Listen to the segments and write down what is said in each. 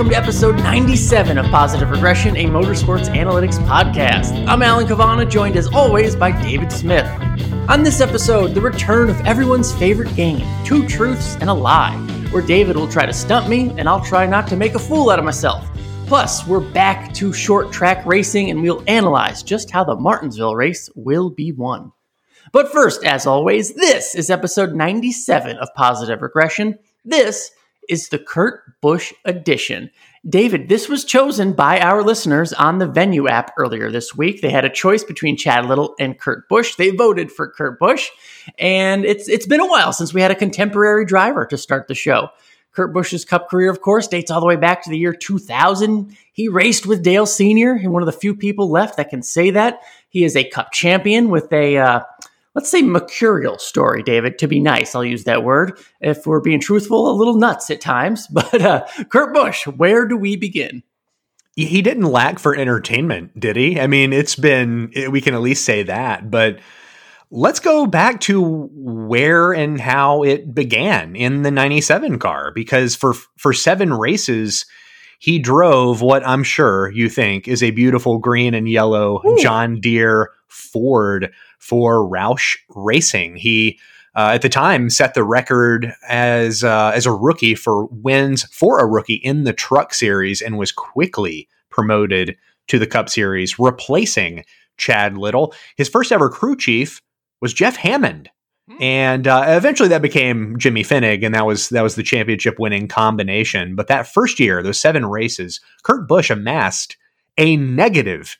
welcome to episode 97 of Positive Regression, a motorsports analytics podcast. I'm Alan Cavana, joined as always by David Smith. On this episode, the return of everyone's favorite game, Two Truths and a Lie, where David will try to stump me and I'll try not to make a fool out of myself. Plus, we're back to short track racing and we'll analyze just how the Martinsville race will be won. But first, as always, this is episode 97 of Positive Regression. This is the Kurt Busch edition. David, this was chosen by our listeners on the Venue app earlier this week. They had a choice between Chad Little and Kurt Busch. They voted for Kurt Busch, and it's been a while since we had a contemporary driver to start the show. Kurt Busch's Cup career, of course, dates all the way back to the year 2000. He raced with Dale Sr., and one of the few people left that can say that. He is a Cup champion with a let's say mercurial story, David, to be nice. I'll use that word. If we're being truthful, a little nuts at times. But Kurt Busch, where do we begin? He didn't lack for entertainment, did he? I mean, we can at least say that. But let's go back to where and how it began in the 97 car. Because for 7 races, he drove what I'm sure you think is a beautiful green and yellow John Deere Ford for Roush Racing. He, at the time, set the record as a rookie for wins for a rookie in the Truck Series and was quickly promoted to the Cup Series, replacing Chad Little. His first ever crew chief was Jeff Hammond. And eventually that became Jimmy Finnig, and that was the championship winning combination. But that first year, those 7 races, Kurt Busch amassed a negative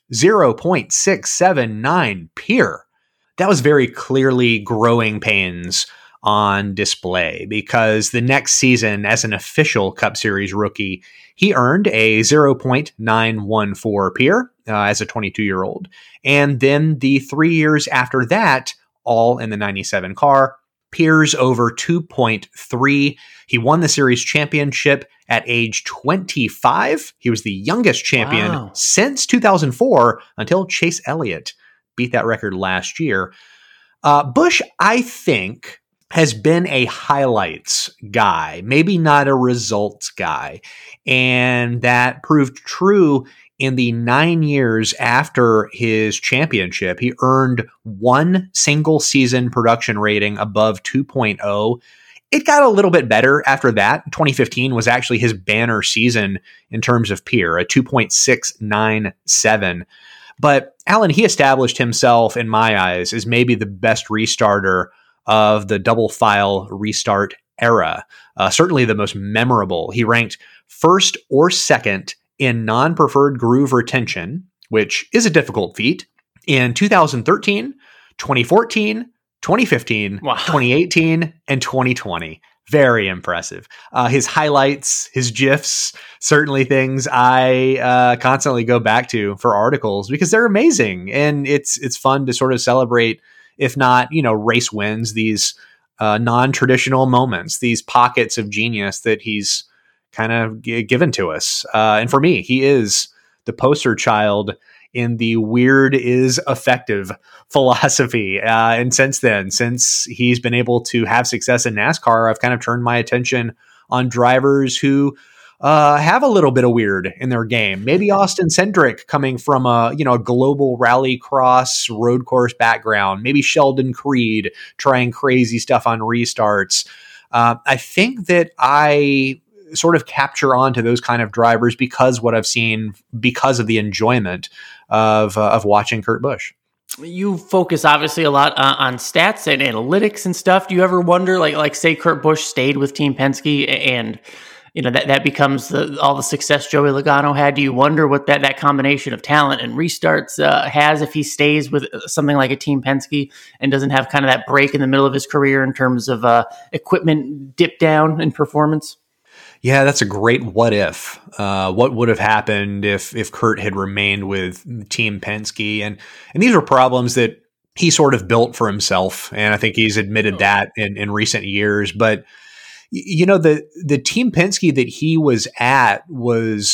0.679 PIR. That was very clearly growing pains on display, because the next season, as an official Cup Series rookie, he earned a 0.914 PIR as a 22-year-old. And then the 3 years after that, all in the 97 car, PIRs over 2.3. He won the series championship at age 25. He was the youngest champion since 2004 until Chase Elliott beat that record last year. Busch, I think, has been a highlights guy, maybe not a results guy. And that proved true in the 9 years after his championship. He earned one single season production rating above 2.0. It got a little bit better after that. 2015 was actually his banner season in terms of PIR, a 2.697. But Alan, he established himself, in my eyes, as maybe the best restarter of the double file restart era. Certainly the most memorable. He ranked first or second in non-preferred groove retention, which is a difficult feat, in 2013, 2014, 2015, 2018, and 2020. Very impressive. His highlights, his GIFs, certainly things I constantly go back to for articles because they're amazing. And it's fun to sort of celebrate, if not, race wins, these non-traditional moments, these pockets of genius that he's kind of given to us. And for me, he is the poster child in the weird is effective philosophy. And since he's been able to have success in NASCAR, I've kind of turned my attention on drivers who have a little bit of weird in their game. Maybe Austin Cindric, coming from a global rally cross road course background. Maybe Sheldon Creed trying crazy stuff on restarts. I think that I sort of capture onto those kind of drivers because what I've seen, because of the enjoyment of watching Kurt Busch. You focus obviously a lot on stats and analytics and stuff. Do you ever wonder, like say Kurt Busch stayed with Team Penske and that becomes all the success Joey Logano had? Do you wonder what that combination of talent and restarts has if he stays with something like a Team Penske and doesn't have kind of that break in the middle of his career in terms of equipment dip down in performance? Yeah, that's a great what if. What would have happened if Kurt had remained with Team Penske? And these were problems that he sort of built for himself. And I think he's admitted that in recent years. But, the Team Penske that he was at was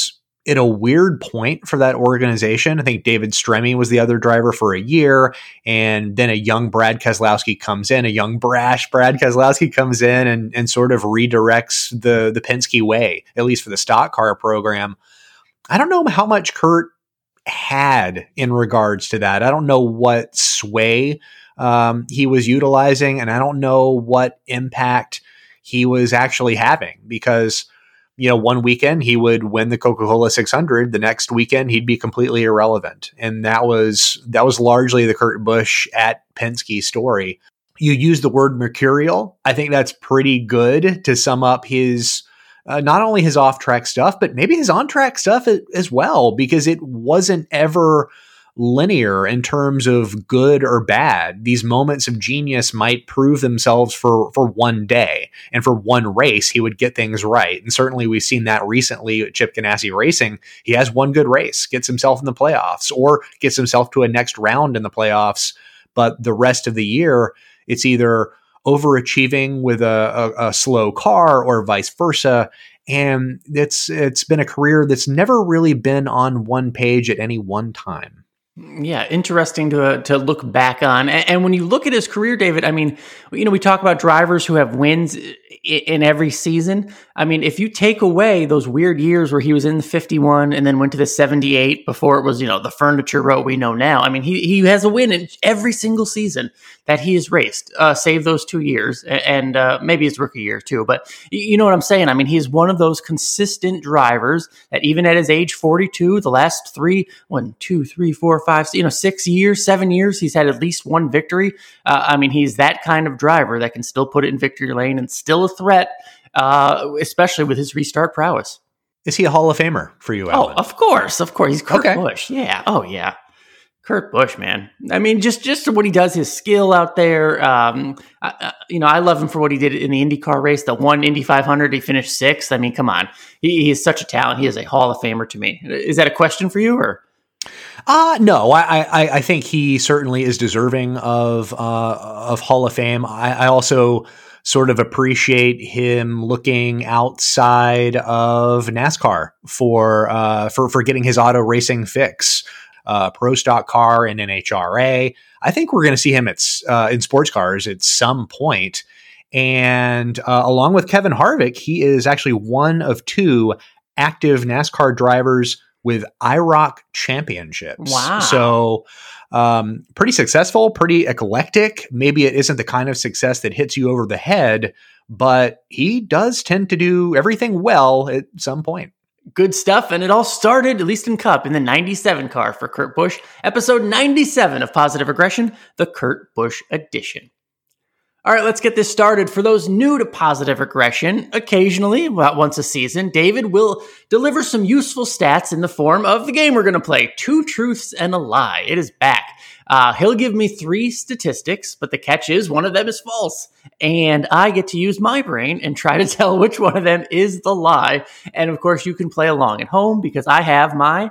at a weird point for that organization. I think David Stremme was the other driver for a year, and then a young Brad Keselowski comes in, a young brash Brad Keselowski comes in and sort of redirects the Penske way, at least for the stock car program. I don't know how much Kurt had in regards to that. I don't know what sway he was utilizing, and I don't know what impact he was actually having, because one weekend he would win the Coca-Cola 600. The next weekend he'd be completely irrelevant. And that was largely the Kurt Busch at Penske story. You use the word mercurial. I think that's pretty good to sum up his, not only his off-track stuff, but maybe his on-track stuff as well, because it wasn't ever linear in terms of good or bad. These moments of genius might prove themselves for one day, and for one race he would get things right. And certainly we've seen that recently at Chip Ganassi Racing. He has one good race, gets himself in the playoffs, or gets himself to a next round in the playoffs, but the rest of the year it's either overachieving with a slow car or vice versa. And it's been a career that's never really been on one page at any one time. Yeah, interesting to look back on. And when you look at his career, David, I mean, we talk about drivers who have wins in every season. I mean, if you take away those weird years where he was in the 51 and then went to the 78 before it was, the furniture row we know now. I mean, he has a win in every single season that he has raced, save those 2 years and maybe his rookie year too. But you know what I'm saying? I mean, he's one of those consistent drivers that even at his age 42, the last 6 years, 7 years, he's had at least one victory. I mean, he's that kind of driver that can still put it in victory lane and still a threat, especially with his restart prowess. Is he a Hall of Famer for you, Alan? Oh, of course. He's Kurt Busch. Yeah. Oh, yeah. Kurt Busch, man. I mean, just what he does, his skill out there. I love him for what he did in the IndyCar race, the one Indy 500. He finished sixth. I mean, come on. He is such a talent. He is a Hall of Famer to me. Is that a question for you, or? No, I think he certainly is deserving of Hall of Fame. I also sort of appreciate him looking outside of NASCAR for getting his auto racing fix. Pro stock car and NHRA. I think we're going to see him in sports cars at some point. And along with Kevin Harvick, he is actually one of two active NASCAR drivers with IROC championships. Wow. So pretty successful, pretty eclectic. Maybe it isn't the kind of success that hits you over the head, but he does tend to do everything well at some point. Good stuff. And it all started, at least in Cup, in the 97 car for Kurt Busch, episode 97 of Positive Regression, the Kurt Busch edition. All right, let's get this started. For those new to Positive Regression, occasionally, about once a season, David will deliver some useful stats in the form of the game we're going to play, Two Truths and a Lie. It is back. He'll give me 3 statistics, but the catch is one of them is false. And I get to use my brain and try to tell which one of them is the lie. And of course, you can play along at home because I have my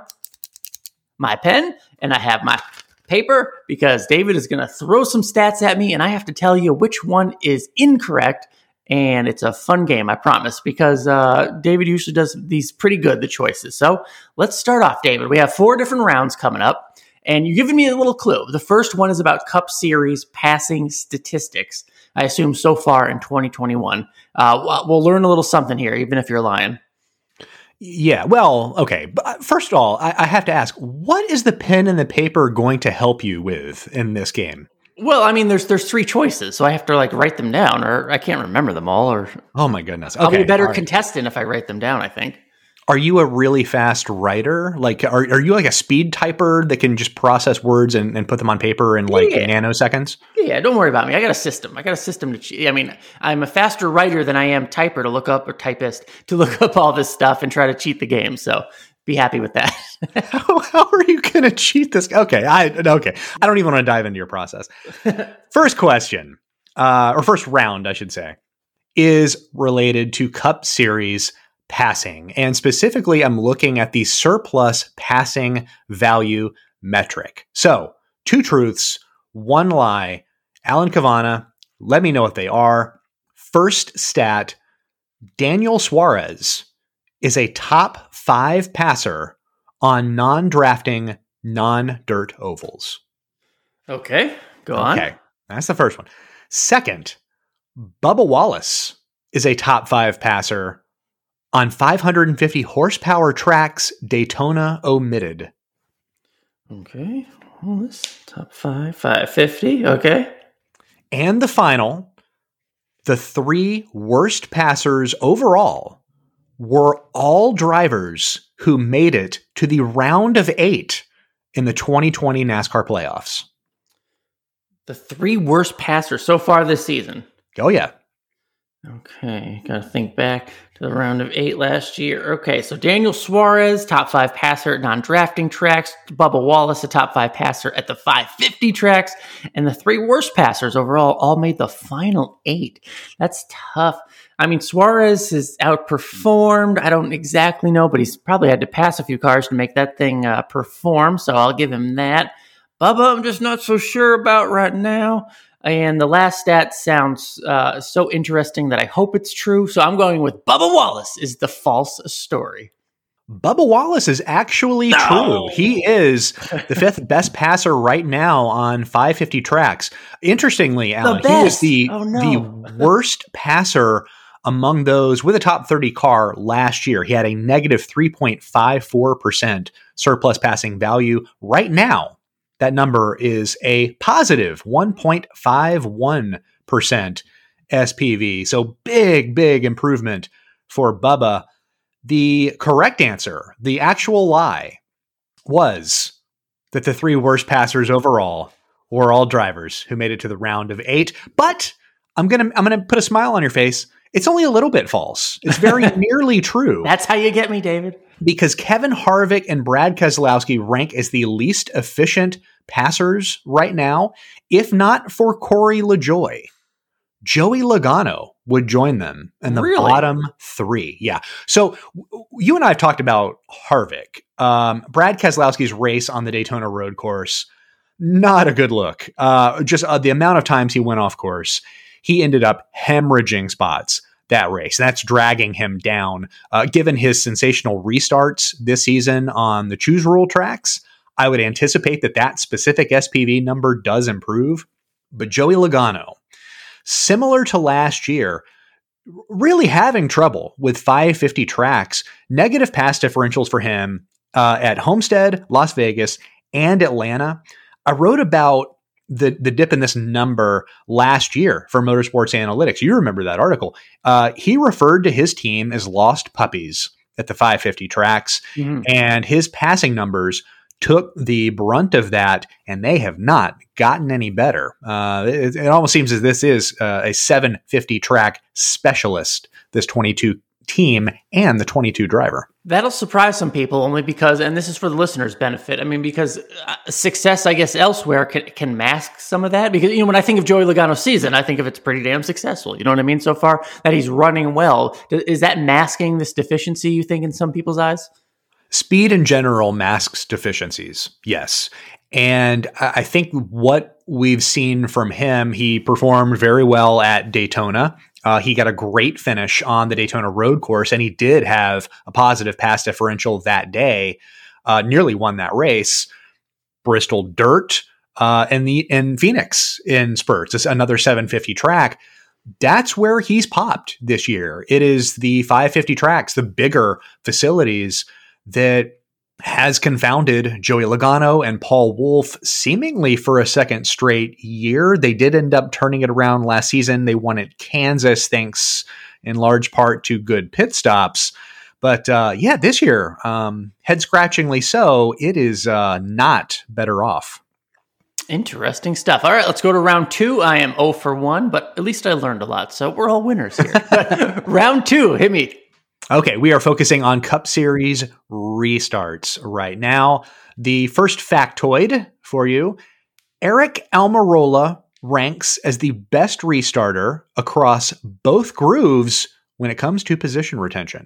pen and I have my paper, because David is going to throw some stats at me and I have to tell you which one is incorrect. And it's a fun game, I promise, because David usually does these pretty good, the choices. So let's start off, David. We have 4 different rounds coming up. And you're giving me a little clue. The first one is about Cup Series passing statistics, I assume so far in 2021. We'll learn a little something here, even if you're lying. Yeah, well, okay. But first of all, I have to ask, what is the pen and the paper going to help you with in this game? Well, I mean, there's 3 choices, so I have to write them down, or I can't remember them all. Or oh my goodness, okay, I'll be a better contestant if I write them down, I think. Are you a really fast writer? Are you like a speed typer that can just process words and put them on paper in nanoseconds? Yeah, don't worry about me. I got a system. To cheat. I mean, I'm a faster writer than I am typer to look up, or typist to look up all this stuff and try to cheat the game. So be happy with that. How are you going to cheat this? Okay. I don't even want to dive into your process. First question, or first round, I should say, is related to Cup Series passing. And specifically, I'm looking at the surplus passing value metric. So 2 truths, 1 lie. Alan Cavanna, let me know what they are. First stat, Daniel Suarez is a top 5 passer on non-drafting, non-dirt ovals? Okay, go on. Okay, that's the first one. Second, Bubba Wallace is a top 5 passer on 550 horsepower tracks, Daytona omitted. Okay, Wallace, top 5, 550, okay. And the final, the 3 worst passers overall were all drivers who made it to the round of 8 in the 2020 NASCAR playoffs. The 3 worst passers so far this season. Oh, yeah. Okay, got to think back to the round of 8 last year. Okay, so Daniel Suarez, top 5 passer at non-drafting tracks. Bubba Wallace, a top 5 passer at the 550 tracks. And the 3 worst passers overall all made the final 8. That's tough. I mean, Suarez has outperformed. I don't exactly know, but he's probably had to pass a few cars to make that thing perform, so I'll give him that. Bubba, I'm just not so sure about right now. And the last stat sounds so interesting that I hope it's true. So I'm going with Bubba Wallace is the false story. Bubba Wallace is actually true. He is the 5th best passer right now on 550 tracks. Interestingly, Alan, he is the worst passer among those with a top 30 car last year. He had a negative 3.54% surplus passing value. Right now, that number is a positive 1.51% SPV. So big improvement for Bubba. The correct answer, the actual lie, was that the 3 worst passers overall were all drivers who made it to the round of 8. But I'm gonna put a smile on your face. It's only a little bit false. It's very nearly true. That's how you get me, David. Because Kevin Harvick and Brad Keselowski rank as the least efficient passers right now. If not for Corey LaJoie, Joey Logano would join them in the bottom 3. Yeah. So you and I have talked about Harvick. Brad Keselowski's race on the Daytona road course, not a good look. Just the amount of times he went off course, he ended up hemorrhaging spots that race. That's dragging him down. Given his sensational restarts this season on the choose rule tracks, I would anticipate that specific SPV number does improve. But Joey Logano, similar to last year, really having trouble with 550 tracks, negative pass differentials for him at Homestead, Las Vegas, and Atlanta. I wrote about the dip in this number last year for Motorsports Analytics. You remember that article. He referred to his team as lost puppies at the 550 tracks, and his passing numbers took the brunt of that, and they have not gotten any better. It almost seems as this is a 750 track specialist, this 22 team and the 22 driver. That'll surprise some people only because, and this is for the listeners' benefit, I mean, because success, I guess, elsewhere can mask some of that. Because, when I think of Joey Logano's season, I think of it's pretty damn successful. You know what I mean? So far, that he's running well. Is that masking this deficiency, you think, in some people's eyes? Speed in general masks deficiencies, yes. And I think what we've seen from him, he performed very well at Daytona. He got a great finish on the Daytona road course, and he did have a positive pass differential that day, nearly won that race. Bristol Dirt and Phoenix in spurts. It's another 750 track. That's where he's popped this year. It is the 550 tracks, the bigger facilities, that has confounded Joey Logano and Paul Wolfe seemingly for a second straight year. They did end up turning it around last season. They won at Kansas, thanks in large part to good pit stops. But this year, head-scratchingly so, it is not better off. Interesting stuff. All right, let's go to round 2. I am 0 for 1, but at least I learned a lot, so we're all winners here. Round 2, hit me. Okay, we are focusing on Cup Series restarts right now. The first factoid for you, Eric Almirola ranks as the best restarter across both grooves when it comes to position retention.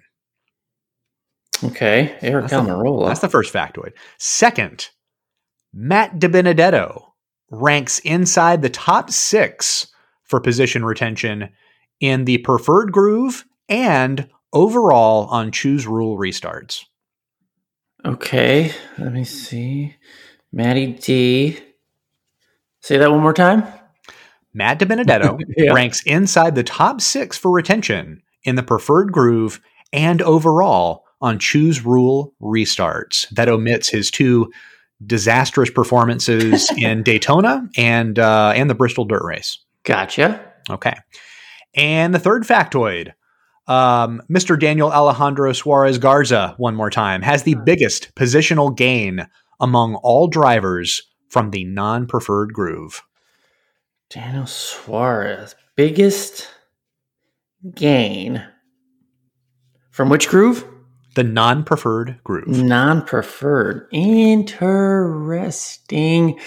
Okay, Eric Almirola. That's the first factoid. Second, Matt DiBenedetto ranks inside the top 6 for position retention in the preferred groove and overall on choose rule restarts. Okay, let me see. Matty D. Say that one more time. Matt DiBenedetto ranks inside the top 6 for retention in the preferred groove and overall on choose rule restarts. That omits his 2 disastrous performances in Daytona and the Bristol Dirt Race. Gotcha. Okay. And the third factoid, Mr. Daniel Alejandro Suarez Garza, one more time, has the biggest positional gain among all drivers from the non-preferred groove. Daniel Suarez, biggest gain from which groove? The non-preferred groove. Non-preferred. Interesting.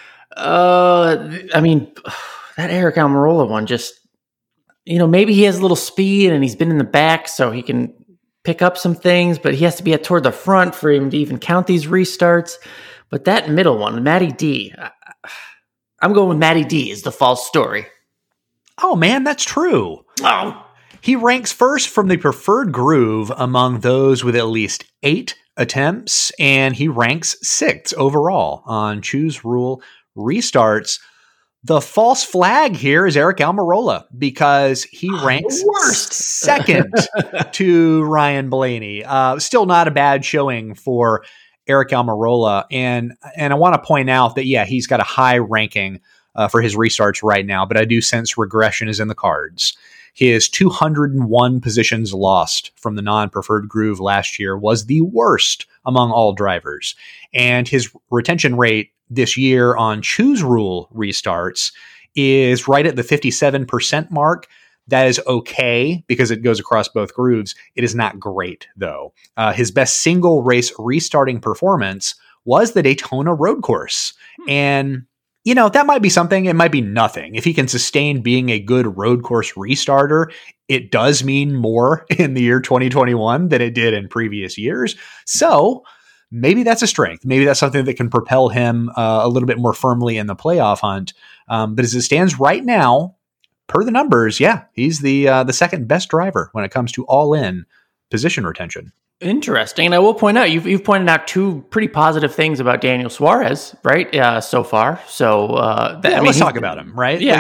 I mean, that Eric Almirola one just, maybe he has a little speed and he's been in the back so he can pick up some things, but he has to be toward the front for him to even count these restarts. But that middle one, Matty D, I'm going with Matty D is the false story. Oh, man, that's true. Oh. He ranks first from the preferred groove among those with at least 8 attempts, and he ranks 6th overall on choose rule restarts. The false flag here is Eric Almirola because he ranks second to Ryan Blaney. Still not a bad showing for Eric Almirola. And I want to point out that, he's got a high ranking for his restarts right now, but I do sense regression is in the cards. His 201 positions lost from the non-preferred groove last year was the worst among all drivers. And his retention rate this year on choose rule restarts is right at the 57% mark. That is okay because it goes across both grooves. It is not great, though. His best single race restarting performance was the Daytona road course. And that might be something. It might be nothing. If he can sustain being a good road course restarter, it does mean more in the year 2021 than it did in previous years. So maybe that's a strength. Maybe that's something that can propel him a little bit more firmly in the playoff hunt. But as it stands right now, per the numbers, he's the second best driver when it comes to all-in position retention. Interesting. And I will point out, you've pointed out 2 pretty positive things about Daniel Suarez, right? So far. So let's talk about him, right? Yeah.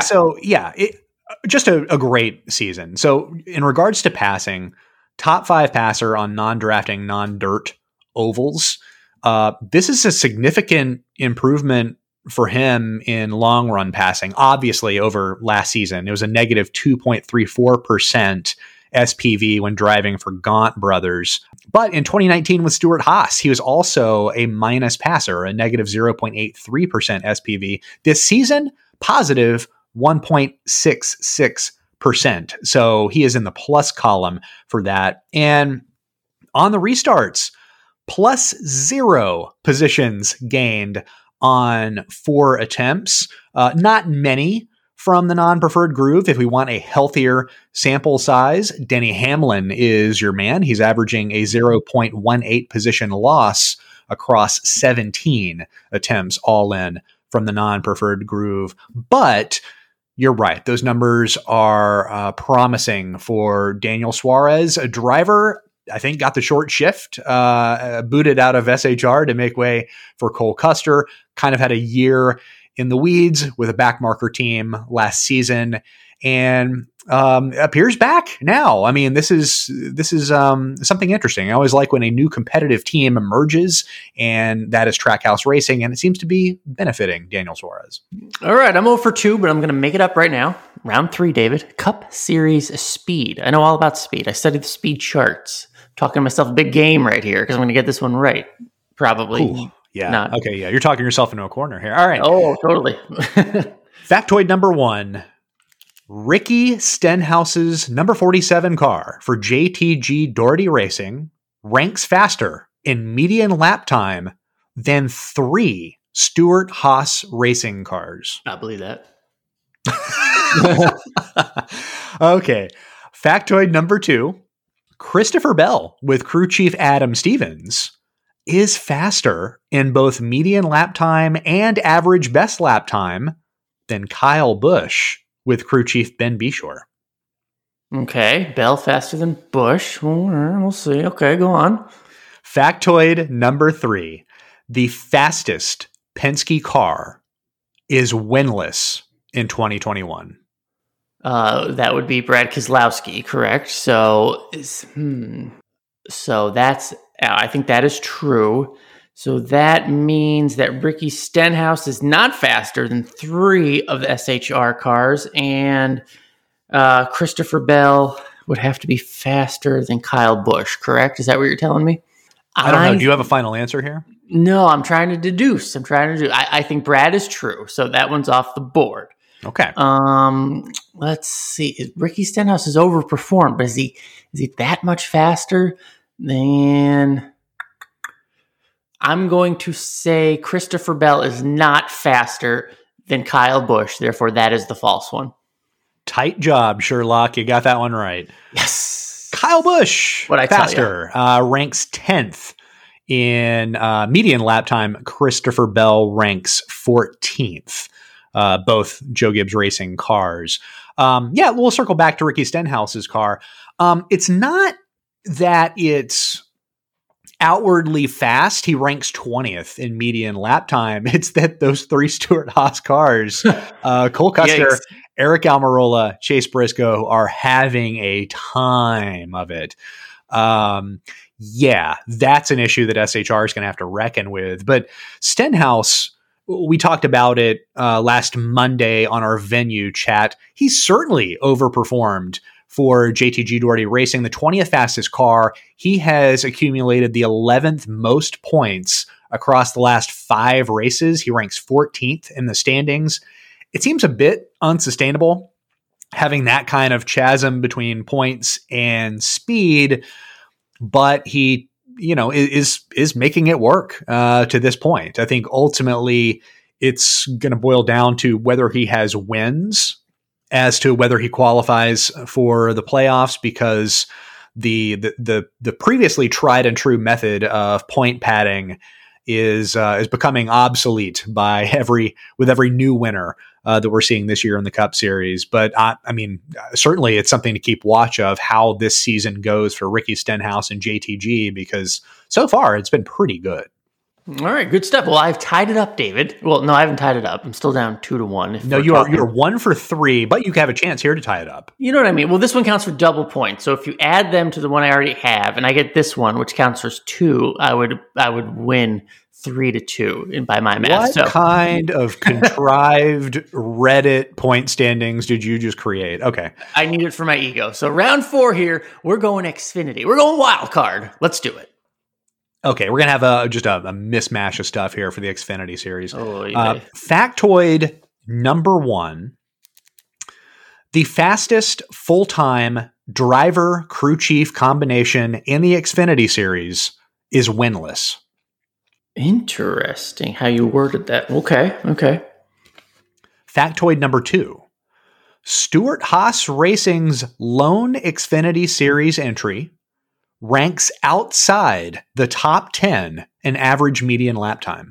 Just a great season. So in regards to passing, top 5 passer on non-drafting, non-dirt ovals. This is a significant improvement for him in long run passing, obviously over last season. It was a negative 2.34% SPV when driving for Gaunt Brothers. But in 2019 with Stuart Haas, he was also a minus passer, a negative 0.83% SPV. This season, positive 1.66%. So he is in the plus column for that. And on the restarts, plus 0 positions gained on 4 attempts. Not many from the non-preferred groove. If we want a healthier sample size, Denny Hamlin is your man. He's averaging a 0.18 position loss across 17 attempts all in from the non-preferred groove. But you're right. Those numbers are promising for Daniel Suarez, a driver I think got the short shift, booted out of SHR to make way for Cole Custer, kind of had a year in the weeds with a backmarker team last season and appears back now. I mean, this is something interesting. I always like when a new competitive team emerges, and that is Trackhouse Racing, and it seems to be benefiting Daniel Suarez. All right, I'm 0 for 2, but I'm going to make it up right now. Round 3, David. Cup Series speed. I know all about speed. I studied the speed charts. Talking to myself a big game right here because I'm going to get this one right. Probably. Ooh, yeah. Not. Okay, yeah. You're talking yourself into a corner here. All right. Oh, totally. Factoid number 1. Ricky Stenhouse's number 47 car for JTG Doherty Racing ranks faster in median lap time than 3 Stuart Haas racing cars. I believe that. Okay. Factoid number 2. Christopher Bell with crew chief Adam Stevens is faster in both median lap time and average best lap time than Kyle Busch with crew chief Ben Beshore. Okay, Bell faster than Busch. We'll see. Okay, go on. Factoid number 3. The fastest Penske car is winless in 2021. That would be Brad Keselowski, correct? So that's, I think that is true. So that means that Ricky Stenhouse is not faster than 3 of the SHR cars, and Christopher Bell would have to be faster than Kyle Busch, correct? Is that what you're telling me? I don't know. Do you have a final answer here? No, I'm trying to deduce. I think Brad is true, so that one's off the board. Okay. Let's see. Ricky Stenhouse has overperformed, but is he that much faster than? I'm going to say Christopher Bell is not faster than Kyle Busch. Therefore, that is the false one. Tight job, Sherlock. You got that one right. Yes. Kyle Busch, faster, ranks 10th in median lap time. Christopher Bell ranks 14th. Both Joe Gibbs Racing cars. We'll circle back to Ricky Stenhouse's car. It's not that it's outwardly fast. He ranks 20th in median lap time. It's that those 3 Stewart-Haas cars, Cole Custer, Yikes. Eric Almirola, Chase Briscoe, are having a time of it. That's an issue that SHR is going to have to reckon with. But Stenhouse, we talked about it last Monday on our venue chat. He's certainly overperformed for JTG Daugherty Racing, the 20th fastest car. He has accumulated the 11th most points across the last 5 races. He ranks 14th in the standings. It seems a bit unsustainable having that kind of chasm between points and speed, but he, is making it work to this point. I think ultimately it's going to boil down to whether he has wins as to whether he qualifies for the playoffs, because the previously tried and true method of point padding is becoming obsolete with every new winner that we're seeing this year in the Cup Series. But certainly it's something to keep watch of how this season goes for Ricky Stenhouse and JTG, because so far it's been pretty good. All right, good stuff. Well, I've tied it up, David. Well, no, I haven't tied it up. I'm still down 2-1. No, you're 1 for 3, but you have a chance here to tie it up. You know what I mean? Well, this one counts for double points. So if you add them to the one I already have, and I get this one, which counts for 2, I would win 3-2 by my math. What kind of contrived Reddit point standings did you just create? Okay. I need it for my ego. So round 4 here, we're going Xfinity. We're going wild card. Let's do it. Okay, we're going to have just a mismatch of stuff here for the Xfinity series. Oh, yeah. Factoid number 1. The fastest full-time driver crew chief combination in the Xfinity series is winless. Interesting how you worded that. Okay. Factoid number 2. Stewart-Haas Racing's lone Xfinity series entry ranks outside the top 10 in average median lap time.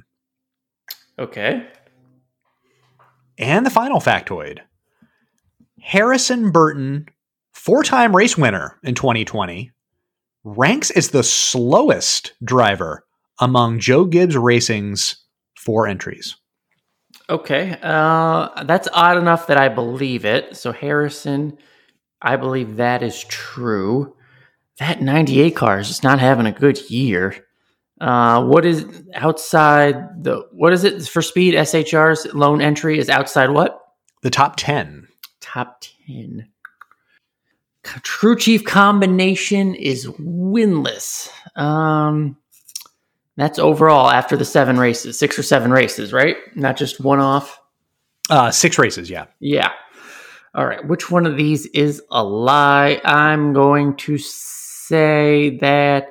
Okay. And the final factoid. Harrison Burton, 4-time race winner in 2020, ranks as the slowest driver among Joe Gibbs Racing's 4 entries. Okay. That's odd enough that I believe it. So Harrison, I believe that is true. That 98 car is just not having a good year. What is it for speed? SHR's lone entry is outside what? The top 10. Top 10. Crew chief combination is winless. That's overall after the 7 races, 6 or 7 races, right? Not just one off. 6 races, yeah. Yeah. All right. Which one of these is a lie? I'm going to say that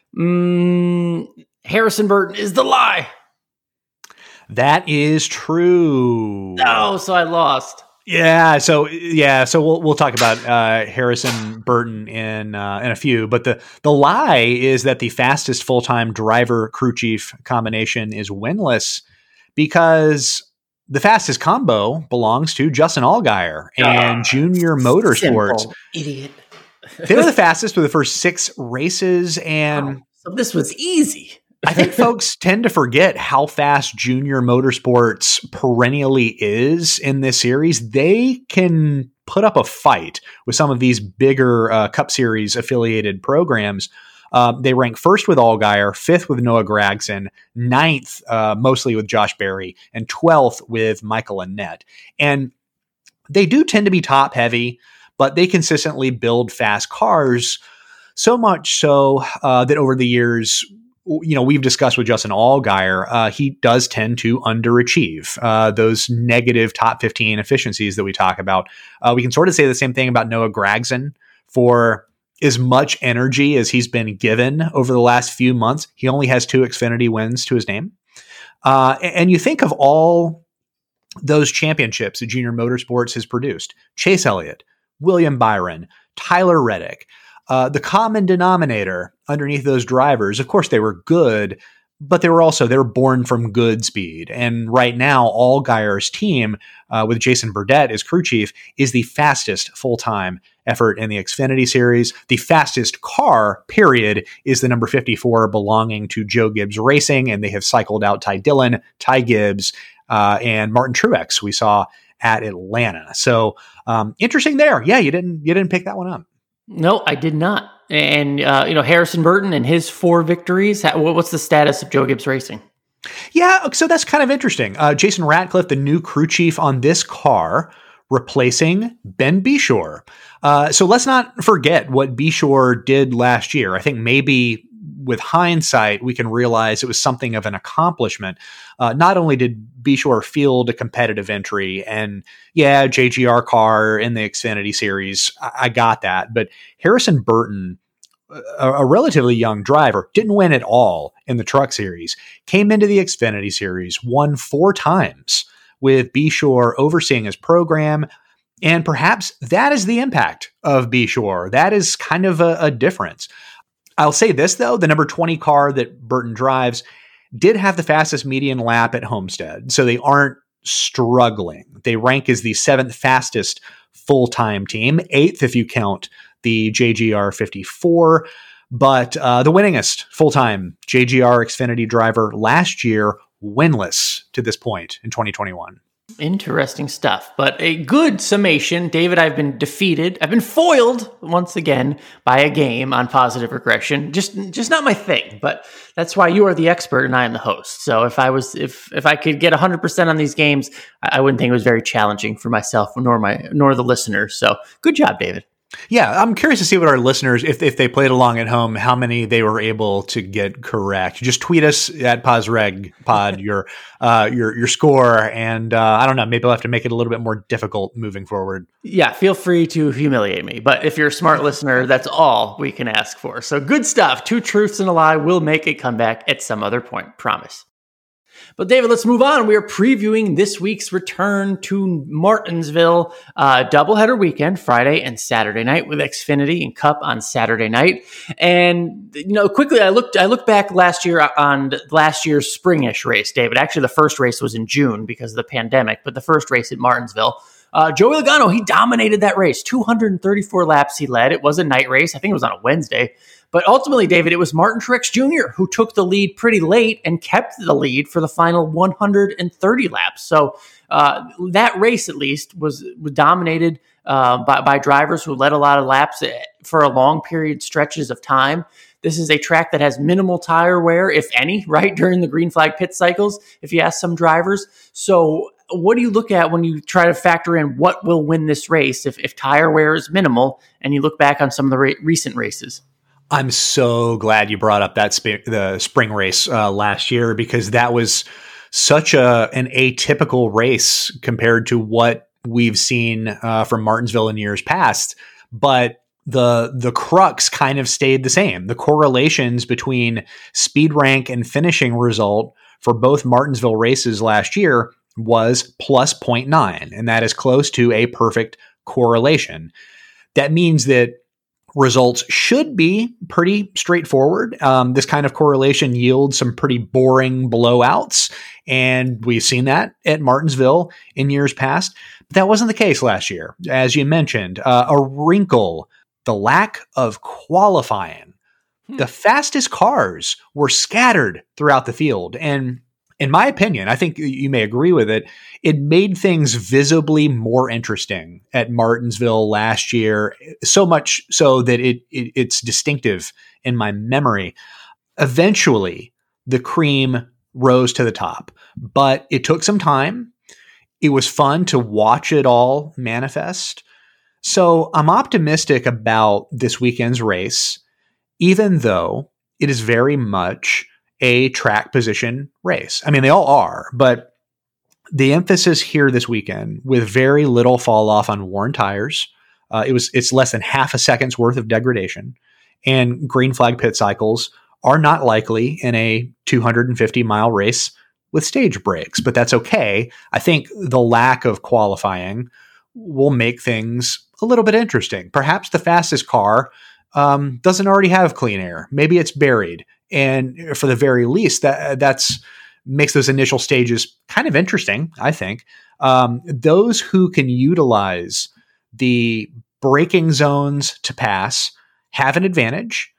Harrison Burton is the lie. That is true. Oh, so I lost. Yeah, so we'll talk about Harrison Burton in a few, but the lie is that the fastest full-time driver crew chief combination is winless, because the fastest combo belongs to Justin Allgaier and Junior Motorsports. Simple idiot. They were the fastest for the first 6 races. And so this was easy. I think folks tend to forget how fast Junior Motorsports perennially is in this series. They can put up a fight with some of these bigger Cup Series affiliated programs. They rank first with Allgaier, 5th with Noah Gragson, 9th mostly with Josh Berry, and 12th with Michael Annett. And they do tend to be top heavy, but they consistently build fast cars, so much so that over the years, we've discussed with Justin Allgaier, he does tend to underachieve those negative top 15 efficiencies that we talk about. We can sort of say the same thing about Noah Gragson. For as much energy as he's been given over the last few months, he only has 2 Xfinity wins to his name. And you think of all those championships that Junior Motorsports has produced: Chase Elliott, William Byron, Tyler Reddick. The common denominator underneath those drivers, of course, they were good, but they were born from good speed. And right now, Allgaier's team, with Jason Burdett as crew chief, is the fastest full-time effort in the Xfinity Series. The fastest car, period, is the number 54 belonging to Joe Gibbs Racing, and they have cycled out Ty Dillon, Ty Gibbs, and Martin Truex we saw at Atlanta. So interesting there. Yeah, you didn't pick that one up. No, I did not. And, Harrison Burton and his 4 victories, what's the status of Joe Gibbs Racing? Yeah, so that's kind of interesting. Jason Ratcliffe, the new crew chief on this car, replacing Ben Beshore. So let's not forget what Beshore did last year. I think maybe with hindsight, we can realize it was something of an accomplishment. Not only did Beshore field a competitive entry, and JGR car in the Xfinity Series, I got that. But Harrison Burton, a relatively young driver, didn't win at all in the Truck Series, came into the Xfinity Series, won 4 times with Beshore overseeing his program. And perhaps that is the impact of Beshore. That is kind of a difference. I'll say this, though, the number 20 car that Burton drives did have the fastest median lap at Homestead, so they aren't struggling. They rank as the 7th fastest full-time team, 8th if you count the JGR 54, but the winningest full-time JGR Xfinity driver last year, winless to this point in 2021. Interesting stuff, but a good summation. David, I've been defeated. I've been foiled once again by a game on positive regression. Just not my thing, but that's why you are the expert and I am the host. So if I could get 100% on these games, I wouldn't think it was very challenging for myself nor the listeners. So good job, David. Yeah, I'm curious to see what our listeners, if they played along at home, how many they were able to get correct. Just tweet us at PosRegPod your score, and I don't know, maybe I'll have to make it a little bit more difficult moving forward. Yeah, feel free to humiliate me, but if you're a smart listener, that's all we can ask for. So good stuff. 2 truths and a lie will make a comeback at some other point, promise. But David, let's move on. We are previewing this week's return to Martinsville doubleheader weekend, Friday and Saturday night, with Xfinity and Cup on Saturday night. And quickly, I looked back last year on last year's springish race, David. Actually, the first race was in June because of the pandemic, but the first race at Martinsville. Joey Logano, he dominated that race. 234 laps he led. It was a night race. I think it was on a Wednesday. But ultimately, David, it was Martin Truex Jr. who took the lead pretty late and kept the lead for the final 130 laps. So that race, at least, was dominated by drivers who led a lot of laps for a long period stretches of time. This is a track that has minimal tire wear, if any, right, during the green flag pit cycles, if you ask some drivers. So what do you look at when you try to factor in what will win this race if tire wear is minimal and you look back on some of the recent races? I'm so glad you brought up the spring race last year, because that was such an atypical race compared to what we've seen from Martinsville in years past. But the crux kind of stayed the same. The correlations between speed rank and finishing result for both Martinsville races last year was plus 0.9, and that is close to a perfect correlation. That means that results should be pretty straightforward. This kind of correlation yields some pretty boring blowouts, and we've seen that at Martinsville in years past. But that wasn't the case last year. As you mentioned, a wrinkle, the lack of qualifying. The fastest cars were scattered throughout the field. And in my opinion, I think you may agree with it, it made things visibly more interesting at Martinsville last year, so much so that it's distinctive in my memory. Eventually, the cream rose to the top, but it took some time. It was fun to watch it all manifest. So I'm optimistic about this weekend's race, even though it is very much a track position race. I mean, they all are, but the emphasis here this weekend, with very little fall off on worn tires, it's less than half a second's worth of degradation, and green flag pit cycles are not likely in a 250-mile race with stage breaks, but that's okay. I think the lack of qualifying will make things a little bit interesting. Perhaps the fastest car doesn't already have clean air. Maybe it's buried. And for the very least, that's makes those initial stages kind of interesting, I think. Those who can utilize the braking zones to pass have an advantage.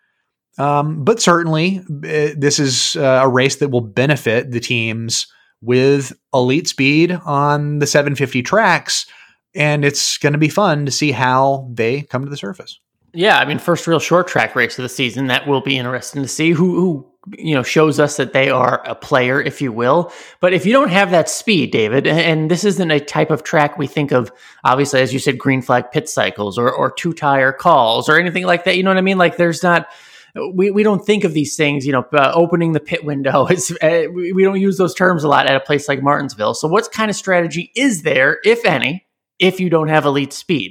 But certainly, this is a race that will benefit the teams with elite speed on the 750 tracks. And it's going to be fun to see how they come to the surface. Yeah, I mean, first real short track race of the season. That will be interesting to see who shows us that they are a player, if you will. But if you don't have that speed, David, and this isn't a type of track we think of, obviously, as you said, green flag pit cycles or two-tire calls or anything like that. You know what I mean? Like there's not, we don't think of these things, opening the pit window. We don't use those terms a lot at a place like Martinsville. So what kind of strategy is there, if any, if you don't have elite speed?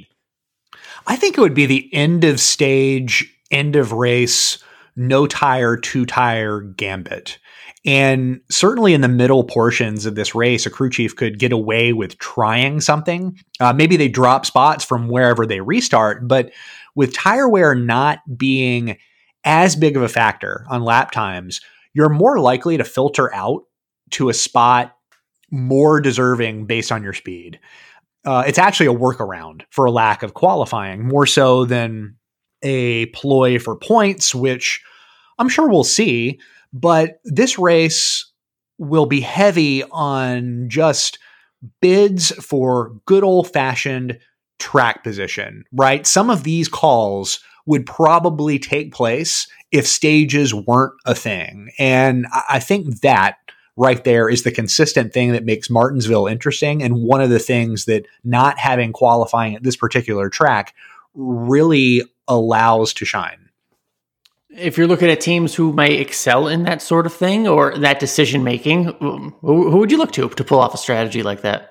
I think it would be the end of stage, end of race, no tire, two tire gambit. And certainly in the middle portions of this race, a crew chief could get away with trying something. Maybe they drop spots from wherever they restart, but with tire wear not being as big of a factor on lap times, you're more likely to filter out to a spot more deserving based on your speed. It's actually a workaround for a lack of qualifying, more so than a ploy for points, which I'm sure we'll see. But this race will be heavy on just bids for good old-fashioned track position, right? Some of these calls would probably take place if stages weren't a thing. And I think that right there is the consistent thing that makes Martinsville interesting, and one of the things that not having qualifying at this particular track really allows to shine. If you're looking at teams who may excel in that sort of thing or that decision making, who would you look to pull off a strategy like that?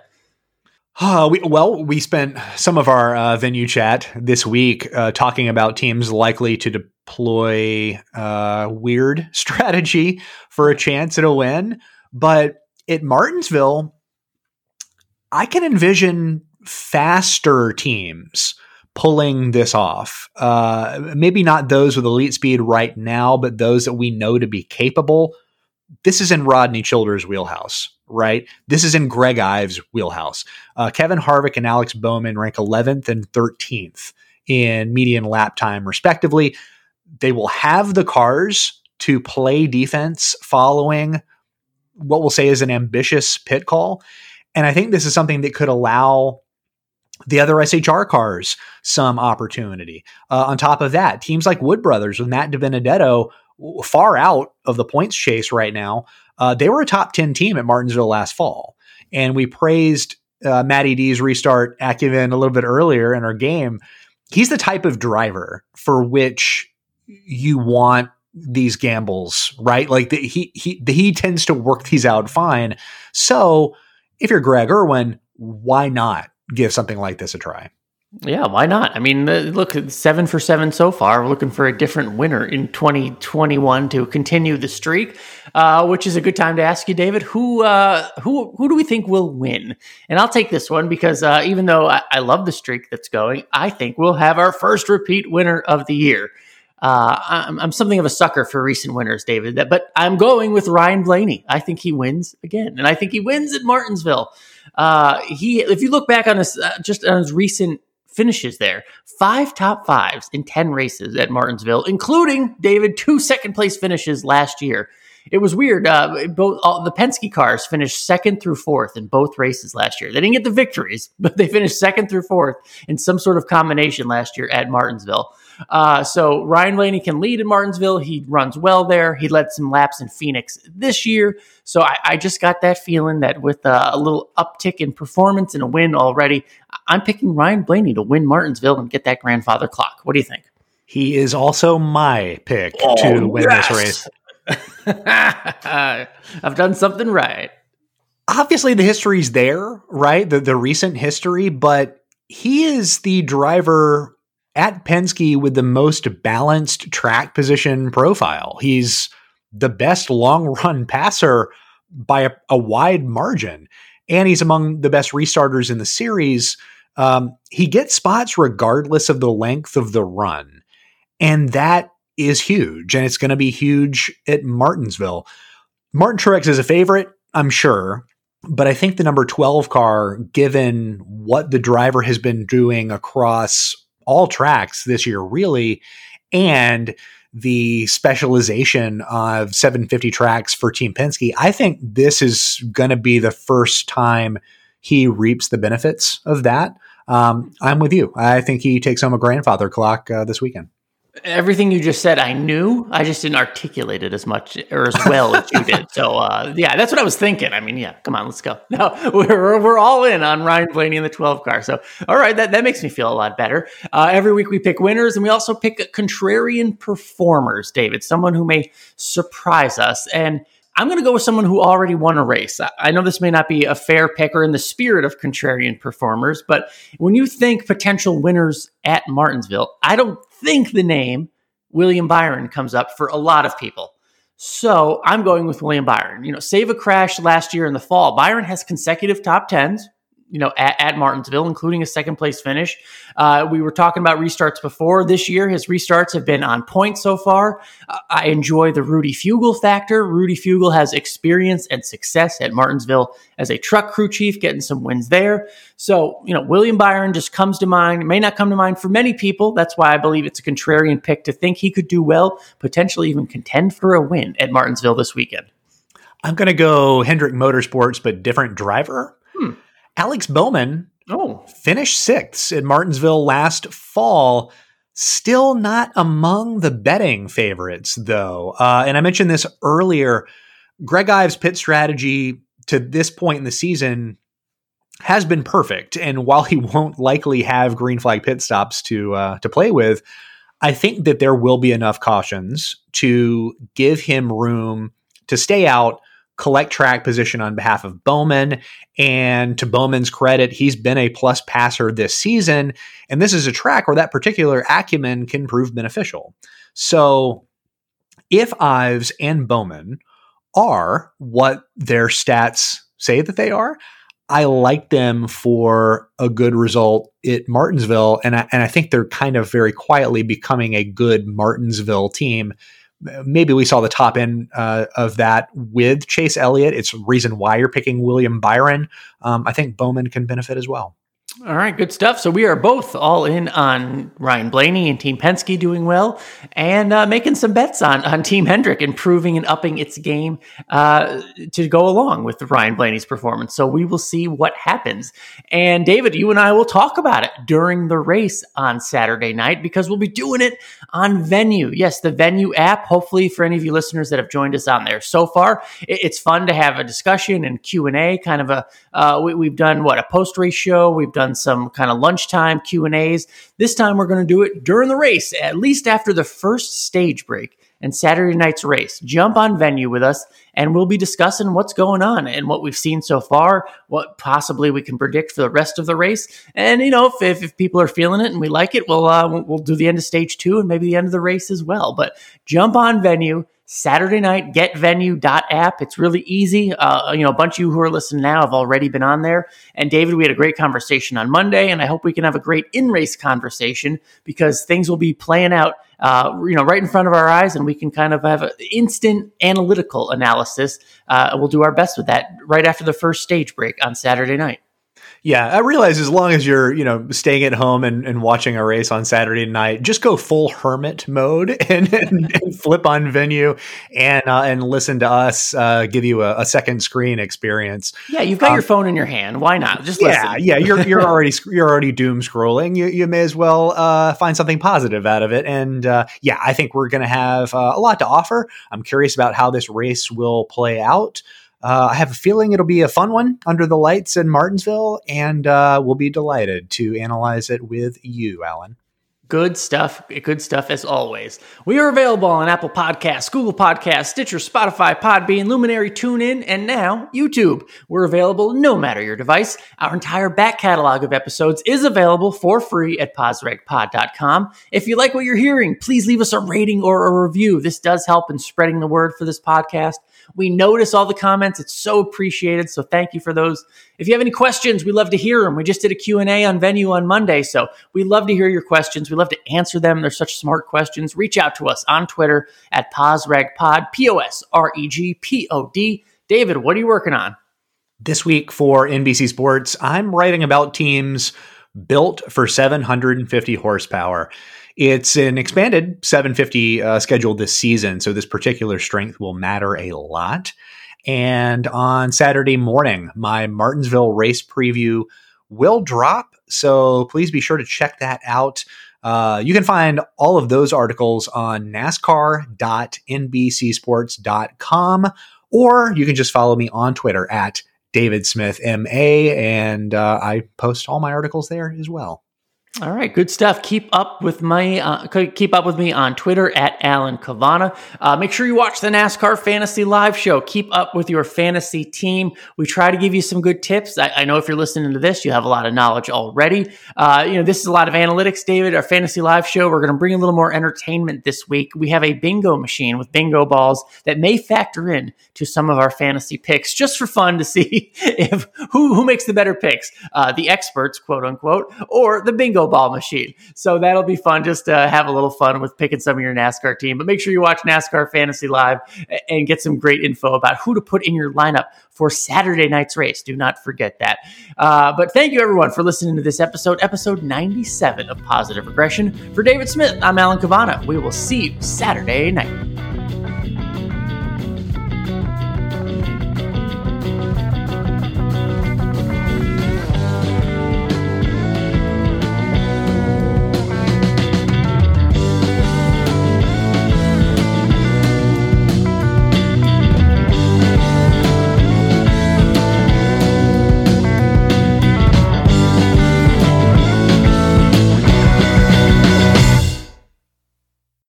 We spent some of our venue chat this week talking about teams likely to deploy weird strategy for a chance at a win. But at Martinsville, I can envision faster teams pulling this off. Maybe not those with elite speed right now, but those that we know to be capable. This is in Rodney Childers' wheelhouse, right? This is in Greg Ives' wheelhouse. Kevin Harvick and Alex Bowman rank 11th and 13th in median lap time, respectively. They will have the cars to play defense following what we'll say is an ambitious pit call. And I think this is something that could allow the other SHR cars some opportunity. On top of that, teams like Wood Brothers with Matt DiBenedetto far out of the points chase right now. They were a top 10 team at Martinsville last fall. And we praised Matty D's restart acumen a little bit earlier in our game. He's the type of driver for which you want these gambles, right? Like he tends to work these out fine. So if you're Greg Irwin, why not give something like this a try? Yeah, why not? I mean, look, 7 for 7 so far. We're looking for a different winner in 2021 to continue the streak, which is a good time to ask you, David, who do we think will win? And I'll take this one because even though I love the streak that's going, I think we'll have our first repeat winner of the year. I'm something of a sucker for recent winners, David, but I'm going with Ryan Blaney. I think he wins again, and I think he wins at Martinsville. If you look back on his just on his recent finishes there, 5 top 5s in 10 races at Martinsville, including, David, 2 second place finishes last year. It was weird. The Penske cars finished 2nd through 4th in both races last year. They didn't get the victories, but they finished 2nd through 4th in some sort of combination last year at Martinsville. So Ryan Blaney can lead in Martinsville. He runs well there. He led some laps in Phoenix this year. So I just got that feeling that with a little uptick in performance and a win already, I'm picking Ryan Blaney to win Martinsville and get that grandfather clock. What do you think? He is also my pick to win this race. I've done something right. Obviously, the history's there, right? The recent history, but he is the driver at Penske with the most balanced track position profile. He's the best long run passer by a wide margin, and he's among the best restarters in the series. He gets spots regardless of the length of the run, and that is huge, and it's going to be huge at Martinsville. Martin Truex is a favorite, I'm sure, but I think the number 12 car, given what the driver has been doing across all tracks this year, really, and the specialization of 750 tracks for Team Penske, I think this is going to be the first time he reaps the benefits of that. I'm with you. I think he takes home a grandfather clock this weekend. Everything you just said, I knew. I just didn't articulate it as much or as well as you did. So, yeah, that's what I was thinking. I mean, yeah, come on, let's go. No, we're all in on Ryan Blaney in the 12 car. So, all right, that makes me feel a lot better. Every week we pick winners, and we also pick contrarian performers, David, someone who may surprise us. And I'm going to go with someone who already won a race. I know this may not be a fair pick or in the spirit of contrarian performers, but when you think potential winners at Martinsville, I don't think the name William Byron comes up for a lot of people. So I'm going with William Byron. Save a crash last year in the fall. Byron has consecutive top 10s, at Martinsville, including a second place finish. We were talking about restarts before. This year, his restarts have been on point so far. I enjoy the Rudy Fugle factor. Rudy Fugle has experience and success at Martinsville as a truck crew chief, getting some wins there. So, William Byron just comes to mind. It may not come to mind for many people. That's why I believe it's a contrarian pick to think he could do well, potentially even contend for a win at Martinsville this weekend. I'm going to go Hendrick Motorsports, but different driver. Alex Bowman finished 6th at Martinsville last fall. Still not among the betting favorites, though. And I mentioned this earlier. Greg Ives' pit strategy to this point in the season has been perfect. And while he won't likely have green flag pit stops to play with, I think that there will be enough cautions to give him room to stay out, collect track position on behalf of Bowman. And to Bowman's credit, he's been a plus passer this season. And this is a track where that particular acumen can prove beneficial. So if Ives and Bowman are what their stats say that they are, I like them for a good result at Martinsville. And I think they're kind of very quietly becoming a good Martinsville team. Maybe we saw the top end of that with Chase Elliott. It's a reason why you're picking William Byron. I think Bowman can benefit as well. All right, good stuff. So we are both all in on Ryan Blaney and Team Penske doing well, and making some bets on Team Hendrick improving and upping its game to go along with Ryan Blaney's performance. So we will see what happens. And David, you and I will talk about it during the race on Saturday night because we'll be doing it on Venue. Yes, the Venue app. Hopefully for any of you listeners that have joined us on there so far, it's fun to have a discussion and Q&A, kind of we've done a post-race show. We've done some kind of lunchtime Q&As. This time we're going to do it during the race, at least after the first stage break and Saturday night's race. Jump on Venue with us, and we'll be discussing what's going on and what we've seen so far, what possibly we can predict for the rest of the race. And, if people are feeling it and we like it, we'll do the end of stage 2 and maybe the end of the race as well. But jump on Venue. Saturday night, getvenue.app. It's really easy. A bunch of you who are listening now have already been on there. And David, we had a great conversation on Monday, and I hope we can have a great in-race conversation because things will be playing out, right in front of our eyes, and we can kind of have an instant analytical analysis. We'll do our best with that right after the first stage break on Saturday night. Yeah, I realize as long as you're, staying at home and watching a race on Saturday night, just go full hermit mode and flip on Venue and listen to us give you a second screen experience. Yeah, you've got your phone in your hand. Why not? Just listen. Yeah, you're already doom scrolling. You may as well find something positive out of it. And I think we're going to have a lot to offer. I'm curious about how this race will play out. I have a feeling it'll be a fun one under the lights in Martinsville, and we'll be delighted to analyze it with you, Alan. Good stuff as always. We are available on Apple Podcasts, Google Podcasts, Stitcher, Spotify, Podbean, Luminary, TuneIn, and now YouTube. We're available no matter your device. Our entire back catalog of episodes is available for free at PosRegPod.com. If you like what you're hearing, please leave us a rating or a review. This does help in spreading the word for this podcast. We notice all the comments. It's so appreciated. So thank you for those. If you have any questions, we love to hear them. We just did a Q&A on Venue on Monday. So we love to hear your questions. We love to answer them. They're such smart questions. Reach out to us on Twitter at PosRegPod, POSREGPOD. David, what are you working on? This week for NBC Sports, I'm writing about teams built for 750 horsepower. It's an expanded 750 schedule this season, so this particular strength will matter a lot. And on Saturday morning, my Martinsville race preview will drop, so please be sure to check that out. You can find all of those articles on NASCAR.NBCSports.com, or you can just follow me on Twitter at DavidSmithMA, and I post all my articles there as well. All right, good stuff. Keep up with me on Twitter at Alan Cavanna. Make sure you watch the NASCAR Fantasy Live Show. Keep up with your fantasy team. We try to give you some good tips. I know if you're listening to this, you have a lot of knowledge already. This is a lot of analytics, David. Our Fantasy Live Show, we're going to bring a little more entertainment this week. We have a bingo machine with bingo balls that may factor in to some of our fantasy picks, just for fun to see if who makes the better picks, the experts, quote unquote, or the bingo ball machine. So that'll be fun, just to have a little fun with picking some of your NASCAR team. But make sure you watch NASCAR Fantasy Live and get some great info about who to put in your lineup for Saturday night's race. Do not forget that. But thank you, everyone, for listening to this episode 97 of Positive Regression. For David Smith, I'm Alan Cavanna. We will see you Saturday night.